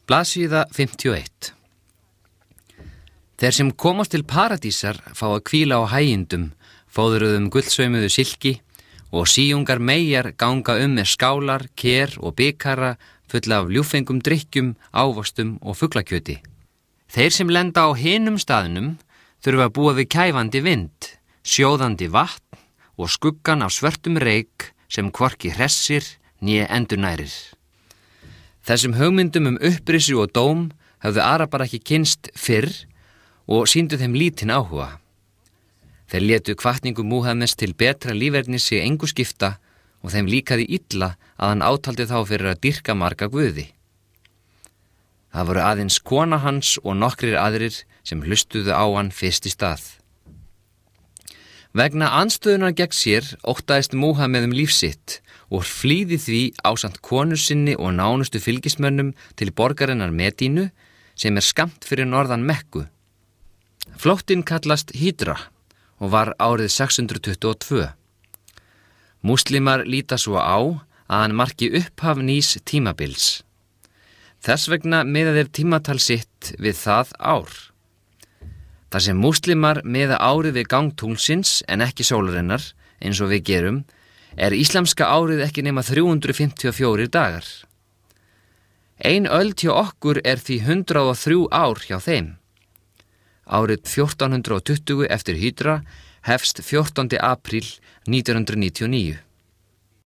Blaðsíða 51. Þeir sem komast til paradísar fá að hvíla á hægindum, fóðruðum gullsaumuðu silki og síungar meyjar ganga með skálar, ker og bikara fulla af ljúffengum drykkjum, ávöxtum og fuglakjöti. Þeir sem lenda á hinum staðnum þurfa að búa við kæfandi vind, sjóðandi vatn og skuggan af svörtum reyk sem hvorki hressir né endurnærir. Þessum hugmyndum upprisu og dóm höfðu Arabar ekki kynnst fyrr og sýndu þeim lítinn áhuga. Þeir létu hvatningu Múhameðs til betra lífernis sig engu skipta og þeim líkaði illa að hann átaldi þá fyrir að dýrka marga guði. Það voru aðeins kona hans og nokkrir aðrir sem hlustuðu á hann fyrst í stað. Vegna andstöðunar gegn sér óttaðist Múhameð líf sitt og flýði því ásamt konu sinni og nánustu fylgismönnum til borgarinnar Medínu sem skammt fyrir norðan Mekku. Flóttinn kallast Hídra og var árið 622. Múslimar líta svo á að hann marki upphaf nýs tímabils. Þess vegna miða þeir tímatal sitt við það ár. Þar sem múslimar miða árið við gang tunglsins en ekki sólarinnar, eins og við gerum, íslamska árið ekki nema 354 dagar. Ein öld hjá okkur því 103 ár hjá þeim. Árið 1420 eftir Hídra hefst 14. apríl 1999.